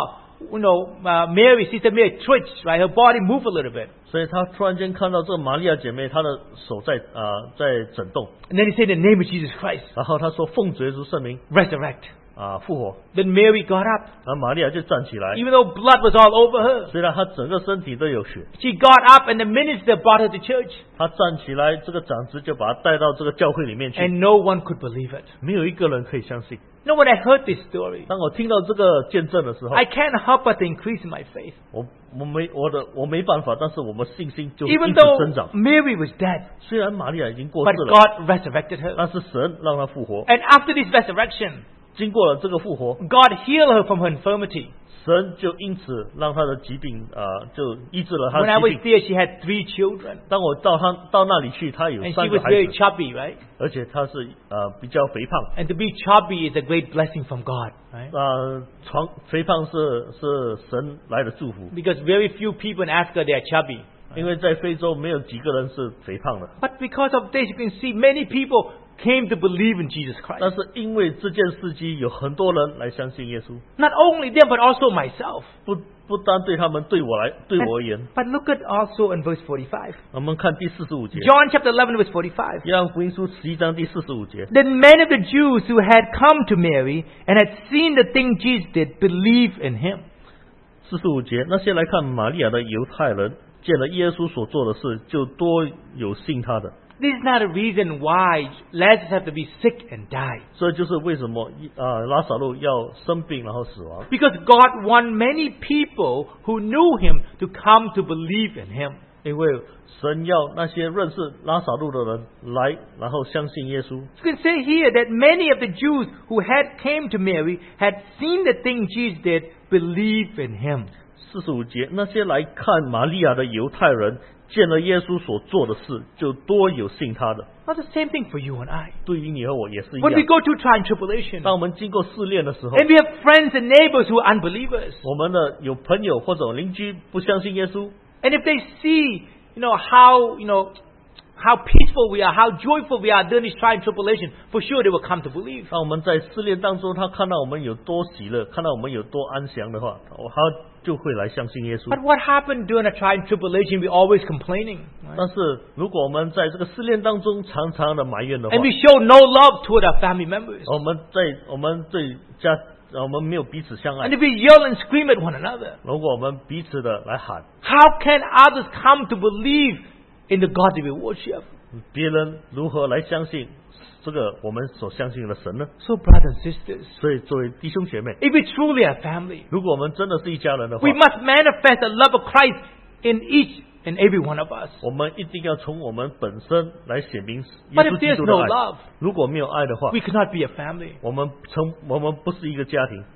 you know, uh, Mary, Sister Mary twitched, right? Her body moved a little bit.
所以他突然间看到这个玛利亚姐妹，她的手在啊、呃、在震动，
And then he said, in the name of Jesus Christ,
然后他说奉主耶稣圣名
resurrect.
啊复活，
Then Mary got up.
然后玛利亚就站起来，
Even though blood was all over her,
虽然她整个身体都有血，
she got up and the minister brought her to church.
她站起来，这个长子就把她带到这个教会里面去，
And no one could believe it.
没有一个人可以相信。
You know, when I heard this story,
当我听到这个见证的时候，
I can't help but to increase my faith.
我我没我的我没办法，但是我们信心就因
Even
此
though
增长。
Mary was dead,
虽然玛利亚已经过
but
世了，
God resurrected her.
但是神让她复活。
And after this resurrection,
经过了这个复活，
God healed her from her infirmity.
神就因此让她的疾病啊、呃就医治了她
When I
的
was
疾病。
there, she had three children.
当我到她到那里去，她有
And
三
she
个
was
孩
very
子，
chubby, right?
而且她是呃比较肥胖。
And to be chubby is a great blessing from God, right?
呃，床肥胖是是神来的祝福，
Because very few people in Africa, they are chubby.
因为在非洲没有几个人是肥胖的。
But because of this, you can see many people came to believe in Jesus
但
Christ.
是因为这件事迹，有很多人来相信耶稣，
Not only them, but also myself.
不不单对他们，对我来对我而言。
But look at also in verse forty-five.
我们看第四十五节，
John chapter eleven, verse forty-five.
约翰福音书十一章第四十五节。
Then many of the Jews who had come to Mary and had seen the thing Jesus did believed in him.
四十五节，那些来看玛利亚的犹太人，见了耶稣所做的事，就多有信他的。
This is not a reason why Lazarus had to be sick and die.
这就是为什么啊、拉撒路要生病然后死亡，
Because God want many people who knew him to come to believe in him.
因为神要那些认识拉撒路的人来，然后相信耶稣。
You can say here that many of the Jews who had came to Mary had seen the thing Jesus did believe in him.
四十五节，那些来看玛利亚的犹太人，见了耶稣所做的事，就多有信他的。
Not the same thing for you and I.
对于你和我也是一
When we
样。
go through trial and tribulation,
当我们经过试炼的时候，
and we have friends and neighbors who are unbelievers,
我们的有朋友或者邻居不相信耶稣，
and if they see, you know, how, you know, how peaceful we are, how joyful we are during this trial and tribulation, for sure they will come to believe.
当我们在试炼当中，他看到我们有多喜乐，看到我们有多安详的话，他就会来相信耶稣。
But what happened during a trial and tribulation? We're always complaining. Right?
但是如果我们在这个试炼当中常常的埋怨的话，
And we show no love toward our family members.
我们在我们对家，我们没有彼此相爱
And。if we yell and scream at one another,
如果我们彼此的来喊，
how can others come to believe in the God that we worship?
别人如何来相信这个我们所相信的神呢？
So, brothers and sisters,
所以作为弟兄姐妹，
if we truly are family,
如果我们真的是一家人的话
we，must manifest the love of Christ in each and every one of us.
我们一定要从我们本身来显明耶
But
稣
if
基
there's
督的
no
爱。
love,
如果没有爱的话，
we cannot be a family.
我们成我们不是一个家庭。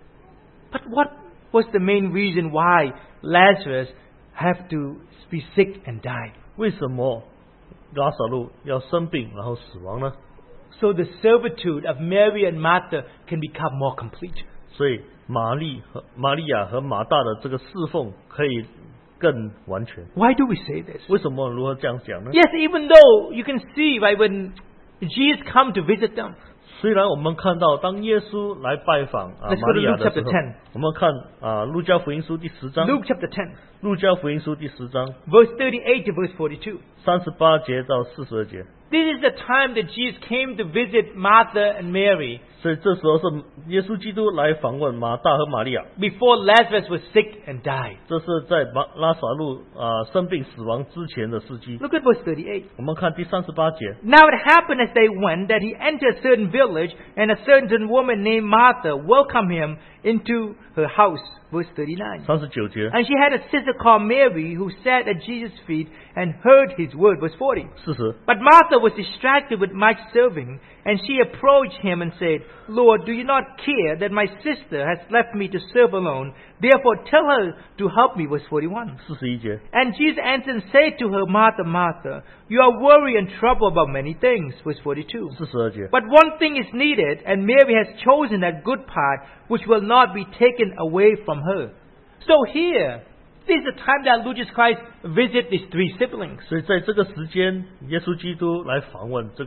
But what was the main reason why Lazarus have to be sick and die?
为什么拉撒路要生病然后死亡呢？
So the servitude of Mary and Martha can become more complete.
所以玛丽和玛利亚和马大的这个侍奉可以更完全。
Why do we say this?
为什么如何这样讲呢？
Yes, even though you can see, right, when Jesus come to visit them,
虽然我们看到当耶稣来拜访啊
Let's go
玛
to
利亚
Luke
的时
chapter
候
ten.，
我们看啊路加福音书第十章，
Luke chapter ten,
路加福音书第十章
verse thirty-eight to verse forty-two.
三十八节到四十二节。
This is the time that Jesus came to visit Martha and Mary
所以这时候是耶稣基督来访问马大和玛利亚，
before Lazarus was sick and died.
这是在马拉撒路啊生病死亡之前的事迹。
Look at verse thirty-eight.
我们看第三十八节。
Now it happened as they went that he entered a certain village, and a certain woman named Martha welcomed him into her house. Verse thirty-nine.
三十九节。
And she had a sister called Mary who sat at Jesus' feet and heard his word. Verse forty.
四十。
But Martha was distracted with much serving, and she approached him and said, Lord, do you not care that my sister has left me to serve alone? Therefore tell her to help me. Verse forty-one.
四十一节。
And Jesus answered and said to her, Martha, Martha, you are worried and troubled about many things. Verse forty-two.
四十二节。
But one thing is needed, and Mary has chosen that good part, which will not be taken away from her. So here, this is the time that Lord Jesus Christ visit these three siblings.
所以在这个时间，耶稣基督来访问这个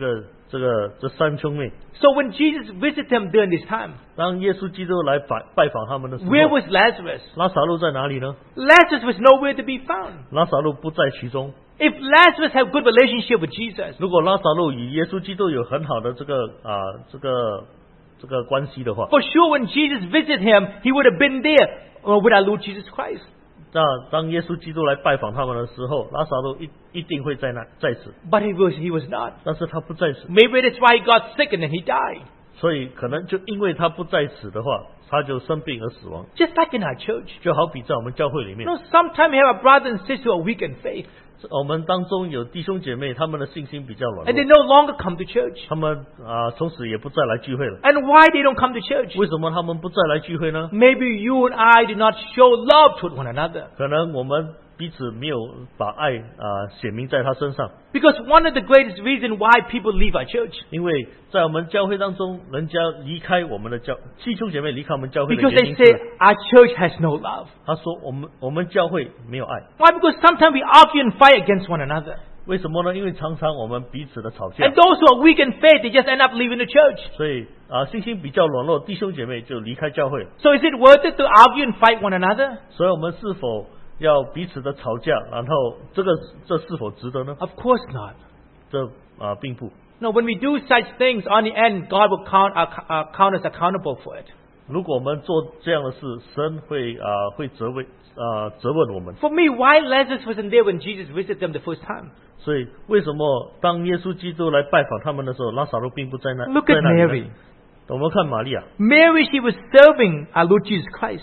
这个这三兄妹。
So when Jesus visited them during this time,
当耶稣基督来拜拜访他们的时候，
where was Lazarus?
拉撒路在哪里呢？
Lazarus was nowhere to be found.
拉撒路不在其中。
If Lazarus had good relationship with Jesus,
如果拉撒路与耶稣基督有很好的这个啊、这个这个关系的话，
for sure when Jesus visited him, he would have been there uh, with our Lord Jesus Christ.
那当耶稣基督来拜访他们的时候，拉撒路一一定会在那在此，
But he was, he was not.
但是他不在此，
Maybe that's why he got sick and then he died.
所以可能就因为他不在此的话，他就生病而死亡。
Just like in our church.
就好比在我们教会里面
You know, sometimes we have a brother and sister who are weak in faith,
我们当中有弟兄姐妹，他们的信心比较软
and they
弱，
no longer come to church.
他们啊、从此也不再来聚会了。
And why they don't come to church?
为什么他们不再来聚会呢？
Maybe you and I do not show love toward one another.
可能我们彼此没有把爱啊、显明在他身上，
Because one of the greatest reasons why people leave our church,
因为在我们教会当中，人家离开我们的教弟兄姐妹离开我们教会的
because
原
they
因
say
是，
our church has no love.
他说我们我们教会没有爱。
Why? Because sometimes we argue and fight against one another.
为什么呢？因为常常我们彼此的吵架
And，those who are weak in faith, they just end up leaving the church.
所以啊、信心比较软弱，弟兄姐妹就离开教会。
So is it worth it to argue and fight one another?
所以我们是否要彼此的吵架？然后这个这是否值得呢？
Of course not.
这啊、并不。
No, when we do such things, on the end, God will count, uh, uh, count us accountable for it.
如果我们做这样的事，神会啊、会责问啊、责问我们。
For me, why Lazarus wasn't there when Jesus visited them the first time?
所以为什么当耶稣基督来拜访他们的时候，拉撒路并不在那
Look
在
at
那里
Mary.
呢？我们看玛利亚。
Mary, she was serving our Lord Jesus Christ.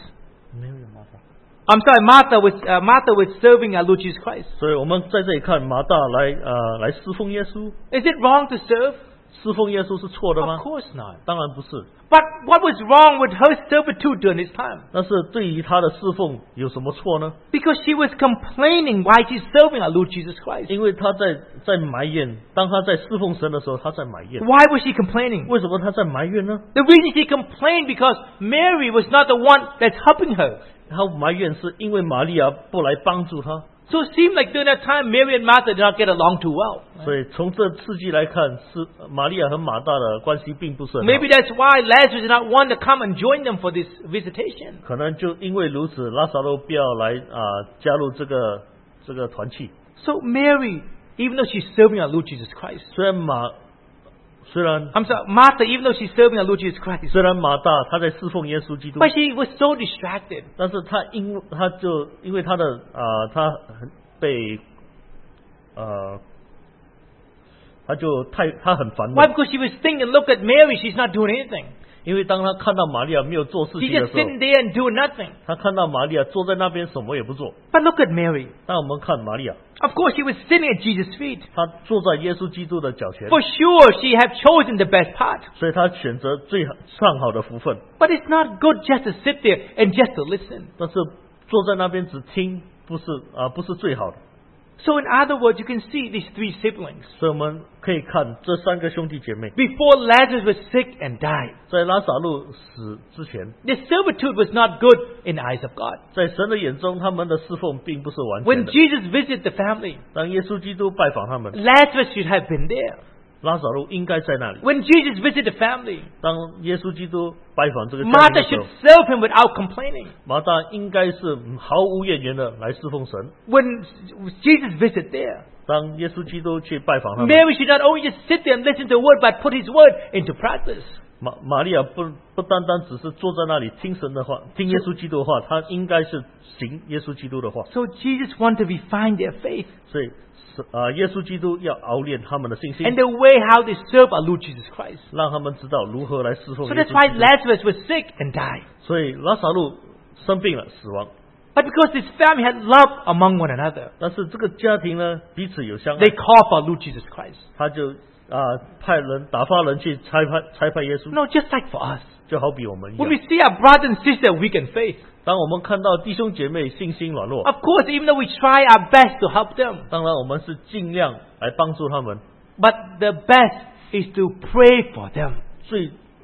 I'm sorry, Martha was, uh, Martha was serving our Lord Jesus Christ.
所以我们在这里看马大来呃来侍奉耶稣，
Is it wrong to serve?
侍奉耶稣是错的
Of
吗？
course not.
当然不是。
But what was wrong with her servitude during this time?
但是对于他的侍奉有什么错呢？
Because she was complaining why she's serving our Lord Jesus Christ.
因为他在在埋怨，当他在侍奉神的时候，他在埋怨。
Why was she complaining?
为什么他在埋怨呢？
The reason she complained because Mary was not the one that's helping her.
他埋怨是因为玛利亚不来帮助他，
So it seemed like during that time, Mary and Martha did not get along too well.
所以从这刺激来看，是玛利亚和马大的关系并不是很好。
Maybe that's why Lazarus did not want to come and join them for this visitation.
可能就因为如此，拉撒路不要来啊、加入这个这个团契。
So Mary, even though she's serving our Lord Jesus Christ,
虽然马虽然
I'm sorry, Martha, even though she's serving our Lord Jesus Christ,
虽然马大他在侍奉耶稣基督，
but she was so distracted.
但是他因他就因为他的啊、他很被呃他就太他很烦
Why?
闷，
Because she was thinking, look at Mary, she's not doing anything.
因为当他看到玛利亚没有做事
She's
情的
just
时候，
sitting there and doing nothing.
他看到玛利亚坐在那边什么也不做。
But look at Mary.
但我们看玛利亚，
Of course, she was sitting at Jesus' feet.
她坐在耶稣基督的脚前，
For sure, she had chosen the best part.
所以她选择最上好的福分。
But it's not good just to sit there and just to listen.
但是坐在那边只听，不是啊、不是最好的。
So in other words, you can see these three siblings.
所以我们可以看这三个兄弟姐妹，
Before Lazarus was sick and died,
在拉撒路死之前，
their servitude was not good in the eyes of God.
在神的眼中，他们的侍奉并不是完全
When
的。
Jesus visited the family,
当耶稣基督拜访他们，
Lazarus should have been there.
拉撒路应该在那里。
When Jesus visited the family,
当耶稣基督拜访这个家庭
Martha
的时
should
候，
serve him without complaining.
马大应该是毫无怨言的来侍奉神。
When Jesus visited there,
当耶稣基督去拜访他们，
Mary should not only just sit there and listen to the word, but put his word into practice.
玛玛利亚不不单单只是坐在那里听神的话，听耶稣基督的话，她应该是行耶稣基督的话。
So Jesus wanted to refine their faith
所以是啊、耶稣基督要熬练他们的信心
and，the way how they serve our Lord Jesus Christ.
让他们知道如何来侍奉
So
耶
that's why
稣基督。
Lazarus was sick and died.
所以拉撒路生病了，死亡。
But because this family had love among one another,
但是这个家庭呢，彼此有相爱
they，called for our Lord Jesus Christ.
他就啊、派人打发人去差派差派耶稣，
No, just like for us.
就好比我们一
When
样
we。see our brother and sister weak in faith,
当我们看到弟兄姐妹信心软弱，
of course, even though we try our best to help them,
当然我们是尽量来帮助他们。
but the best is to pray for them.
最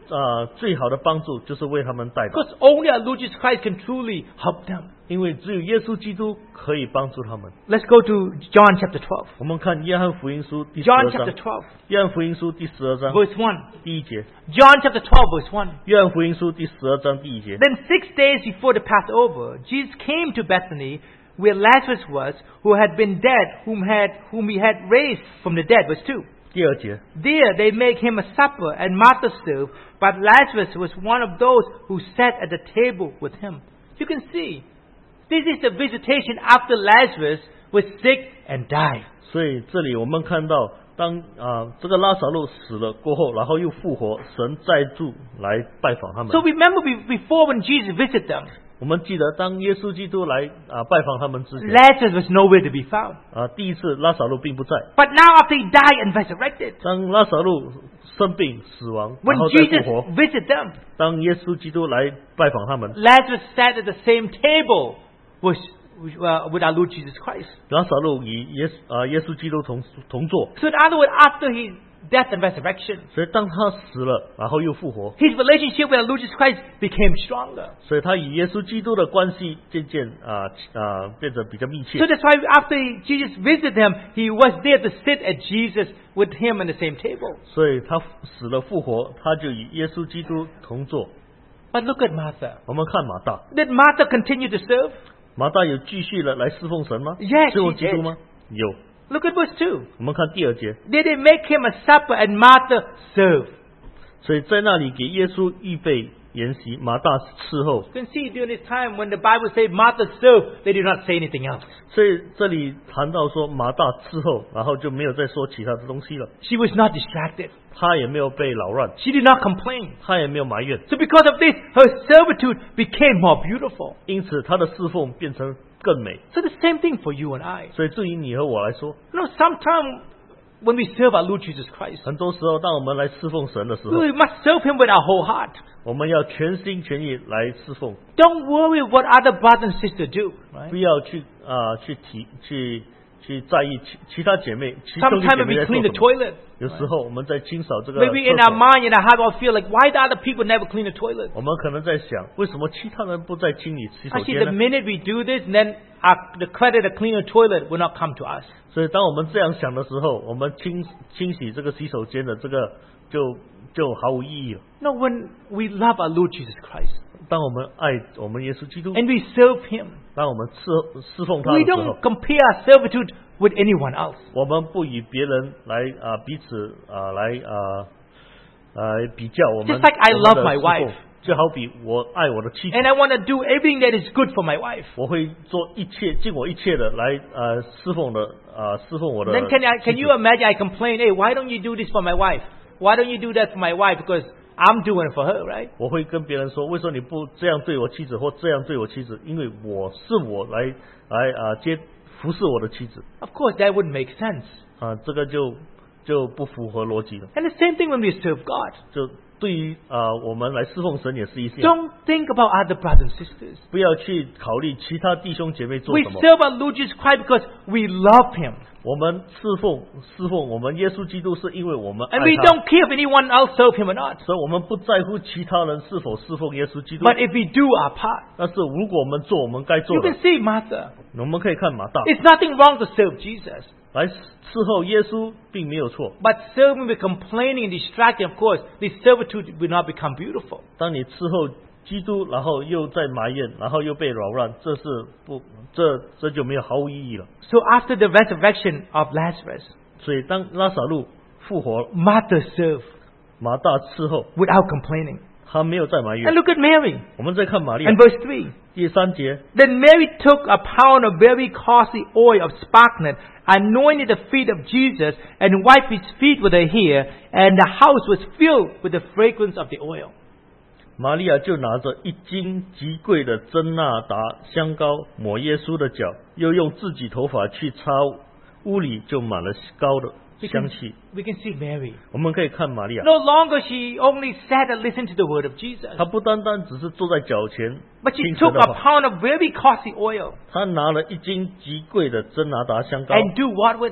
啊、最好的帮助就是为他们代祷，
Because only our Lord Jesus Christ can truly help them.
因为只有耶稣基督可以帮助他们。
Let's go to John chapter twelve.
我们看约翰福音书第十二
John
章
chapter，twelve,
约翰福音书第十二章
verse one.
第一节，
John chapter twelve, verse one.
约翰福音书第十二章第一节。
Then six days before the Passover, Jesus came to Bethany, where Lazarus was, who had been dead, whom had whom he had raised from the dead. Verse two.
第二节，
There they make him a supper, and Martha served, but Lazarus was one of those who sat at the table with him. You can see, this is the visitation after Lazarus was sick and died.
所以这里我们看到，当啊、这个拉撒路死了过后，然后又复活，神再度来拜访他们。
So remember be- before when Jesus visited them,
我们记得当耶稣基督来啊、拜访他们之前，
Lazarus was nowhere to be found.
啊、第一次拉撒路并不在。
But now after he died and resurrected,
当拉撒路生病死亡，
when
然后再
Jesus
复活，
visited them,
当耶稣基督来拜访他们，
Lazarus sat at the same table with, uh, with our Lord Jesus Christ.
拉撒路与耶稣啊、耶稣基督同同坐。
So in other words, after his death and resurrection,
所以当他死了，然后又复活，
his relationship with our Lord Jesus Christ became stronger.
所以他与耶稣基督的关系渐渐啊啊、变得比较密切
So。that's why after Jesus visited him, he was there to sit at Jesus with him on the same table.
所以他死了复活，他就与耶稣基督同坐。
But look at Martha.
我们看马大，
Did Martha continue to serve?
马大有继续的来侍奉神吗？
Yes,
侍奉
he
基督
did.
吗？有。
Look at verse two.
我们看第二节，
Did they make him a supper and Martha served?
所以在那里给耶稣预备筵席，马大伺候。
You can see during this time when the Bible says Martha served, they did not say anything else.
所以这里谈到说马大伺候，然后就没有再说其他的东西了。
She was not distracted.
他也没有被扰乱，
She did not complain.
他也没有埋怨，
So because of this, her servitude became more beautiful.
因此他的侍奉变成更美。
So the same thing for you and I.
所以至于你和我来说，
You know, sometimes when we serve our Lord Jesus Christ,
很多时候当我们来侍奉神的时候，
we must serve Him with our whole heart.
我们要全心全意来侍奉，
Don't worry what other brothers and sisters do. Right?
不要去啊、去提去去在意其其他姐妹、其兄弟姐
Sometimes
妹
we
在做
clean
什
the
么。
toilet.
有时候我们在清扫这个
Maybe in
厕
our
所，
mind, in our heart, we'll feel like, why do other people never clean the toilet?
我们可能在想，为什么其他人不再清理洗手
Actually,
间
the
呢？
minute we do this, then our, the credit of cleaning the toilet will not come to us.
所以当我们这样想的时候，我们清清洗这个洗手间的这个就就毫无意义了。
No, when we love our Lord Jesus Christ
当我们爱我们耶稣基督，
and we serve Him,
当我们侍侍奉他
we
的时候
don't，compare our servitude with anyone else.
我们不与别人来啊、彼此啊、来啊来比较我们。
Just like I
我们
love
的
my
侍奉
wife
就好比我爱我的妻子
And，I want to do everything that is good for my wife.
我会做一切尽我一切的来呃侍奉的啊、侍奉我的
Then can I,
妻
can
子
you imagine I complain, hey, why don't you do this for my wife? Why don't you do that for my wife? Because I'm doing it for her, right?
我会跟别人说，为什么你不这样对我妻子，或这样对我妻子？因为我是我来来啊、接服侍我的妻子
Of course, that wouldn't make sense.
啊、这个就就不符合逻辑了。
And the same thing when we serve God.
就对于啊、我们来侍奉神也是一样，
Don't think about other brothers and sisters.
不要去考虑其他弟兄姐妹做
We
什么。
serve our Lord Jesus Christ because we love Him.
我们侍奉侍奉我们耶稣基督，是因为我们爱
And we
他，
don't care if anyone else serve Him or not.
所以我们不在乎其他人是否侍奉耶稣基督。
But if we do our part,
但是如果我们做我们该做
you
的
can，see, Martha,
我们可以看马大
it's nothing wrong to serve Jesus.
来伺候耶稣，并没有错。
But serving with complaining and distracting, of course, this servitude will not become beautiful.
当你伺候基督，然后又在埋怨，然后又被扰乱，这是不，这这就没有毫无意义了。
So after the resurrection of Lazarus,
所以当拉撒路复活，
Martha served
马大伺候，
without complaining.
他没有再埋
And
怨。
look at Mary.
我们再看玛利亚
And verse three.
第三节，
Then Mary took a pound of very costly oil of spikenard, anointed the feet of Jesus, and wiped his feet with her hair, and the house was filled with the fragrance of the oil.
玛利亚就拿着一斤极贵的真纳达香膏抹耶稣的脚，又用自己头发去擦，屋里就满了膏的
We
香
can,
气。
we can see Mary.
我们可以看玛利亚，
No longer she only sat and listened to the word of Jesus,
她不单单只是坐在脚前
but she
听神
took
的
a
话，
pound of very costly oil
她拿了一斤极贵的真拿达香膏，
and do what with it?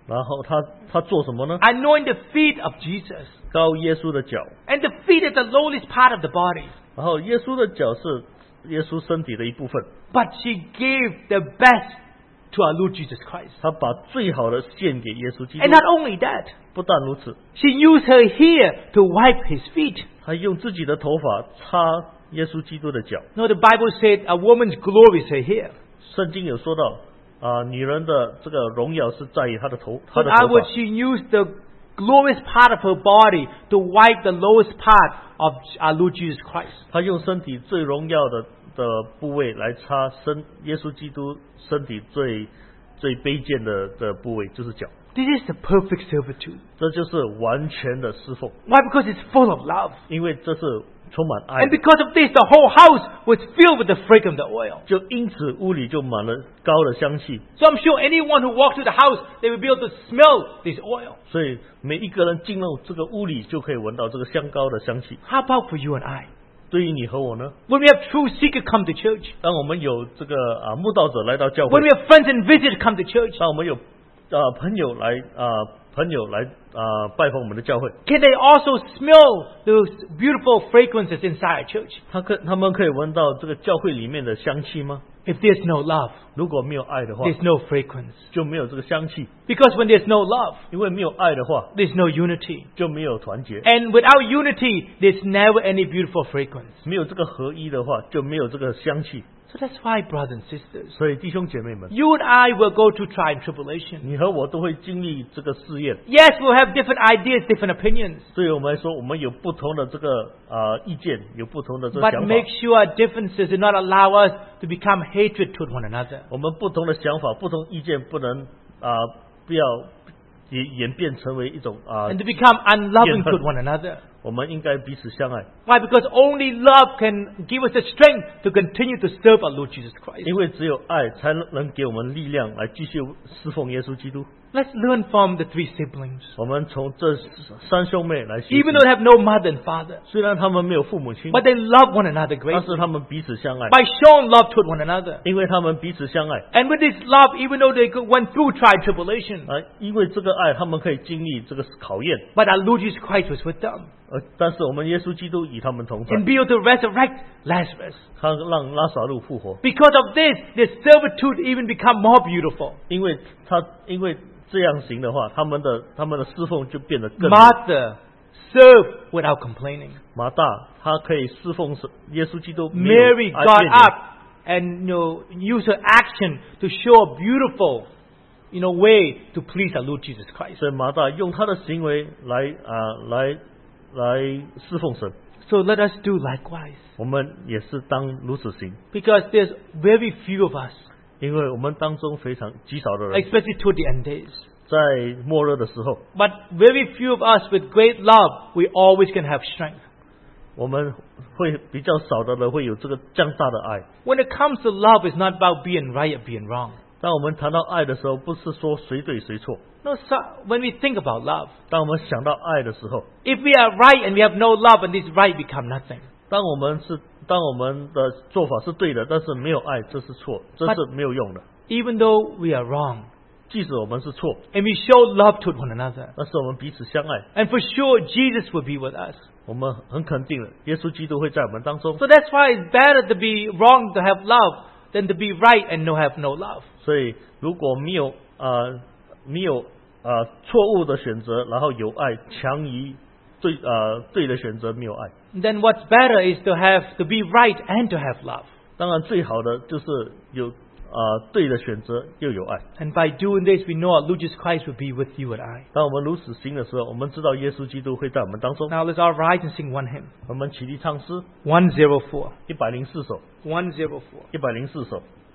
然后他他做什么呢？
Anoint the feet of Jesus.
膏耶稣的脚，
And the feet is the lowest part of the body.
然后耶稣的脚是耶稣身体的一部分，
But she gave the best to our Lord Jesus Christ.
他把最好的献给耶稣基督
And。not only that,
不但如此，
she used her hair to wipe his feet.
他用自己的头发擦耶稣基督的脚。
No, the Bible said a woman's glory is her hair.
圣经有说到啊、女人的这个荣耀是在于她的头，
So
她
in
的
other
头
words,
发。
she used the glorious part of her body to wipe the lowest part of our Lord Jesus Christ.
她用身体最荣耀的的部位来擦身耶稣基督身体最最卑贱的的部位，就是脚。
This is the perfect servitude.
这就是完全的侍奉，
Why? Because it's full of love.
因为这是充满爱
And
的。
because of this, the whole house was filled with the fragrance of the oil.
就因此屋里就满了膏的香气，
So I'm sure anyone who walks through the house, they will be able to smell this oil.
所以每一个人进入这个屋里就可以闻到这个香膏的香气。
How about for you and I?
对于你和我呢？
When we have true seeker come to church,
当我们有这个啊慕道者来到教
when
会
we，have friends and visitors come to church,
当我们有啊朋友来啊朋友来啊拜访我们的教会，
can they also smell those beautiful fragrances inside a church?
他可他们可以闻到这个教会里面的香气吗？
If there's no love,
如果没有爱的话，
there's no fragrance.
就没有这个香气，
Because when there's no love,
因为没有爱的话，
there's no unity.
就没有团结，
And without unity, there's never any beautiful fragrance.
没有这个合一的话，就没有这个香气。
So that's why, brothers and sisters,
所以弟兄姐妹们，
you and I will go through trial and tribulation.
你和我都会经历这个试验。
Yes, we'll have different ideas, different opinions.
对于我们来说，我们有不同的这个啊、呃意见，有不同的这个
But
想法。
make sure our differences do not allow us to become hatred toward one another.
我们不同的想法、不同意见，不能啊、不要演演变成为一种啊、
And to become unloving
Yeah.
toward one another.
我们应该彼此相爱，
Why? Because only love can give us the strength to continue to serve our Lord Jesus Christ.
因为只有爱才能能给我们力量来继续侍奉耶稣基督。
Let's learn from the three siblings.
我们从这三兄妹来学习
Even though they have no mother and father,
虽然他们没有父母亲，
but they love one another
但
greatly
是他们彼此相爱，
by showing love toward one another.
因为他们彼此相爱
And with this love, even though they go- went through trial and tribulation,
啊，因为这个爱，他们可以经历这个考验。
but our Lord Jesus Christ was with them
呃，但是我们耶稣基督与他们同在，
and be able to resurrect Lazarus.
他让拉撒路复活，
Because of this, their servitude even become more beautiful.
因为他因为这样行的话，他们的他们的侍奉就变得更
Martha served without complaining.
马大，他可以侍奉耶稣基督。没有
Mary
爱
got
怨言
up and you know, used her action to show a beautiful, you know, way to please our Lord Jesus Christ.
所以马大用他的行为来啊、来来侍奉神，
So let us do likewise.
我们也是当如此行，
Because there's very few of us,
因为我们当中非常极少的人，
especially toward the end days.
在末日的时候，
But very few of us with great love, we always can have strength.
我们会比较少的人会有这个这样大的爱。
When it comes to love, it's not about being right or being wrong.
当我们谈到爱的时候，不是说谁对谁错。
No, so when we think about love,
当我们想到爱的时候，
if we are right and we have no love, and this right become nothing.
当我们是当我们的做法是对的，但是没有爱，这是错，这是没有用的。
Even though we are wrong,
即使我们是错，
and we show love toward one another,
但是我们彼此相爱，
and for sure Jesus will be with us.
我们很肯定的，耶稣基督会在我们当中。
So that's why it's better to be wrong to have love than to be right and no have no love.
所以如果没有呃没有呃错误的选择，然后有爱，强于对呃对的选择没有爱。
Then what's better is to have to be right and to have love.
当然最好的就是有呃对的选择又有爱。
And by doing this, we know our Lord Jesus Christ will be with you and I.
当我们如此行的时候，我们知道耶稣基督会在我们当中。
Now let's all rise and sing one hymn.
我们起立唱诗
one oh four.
一百零四首，
one oh four.
一百零四首。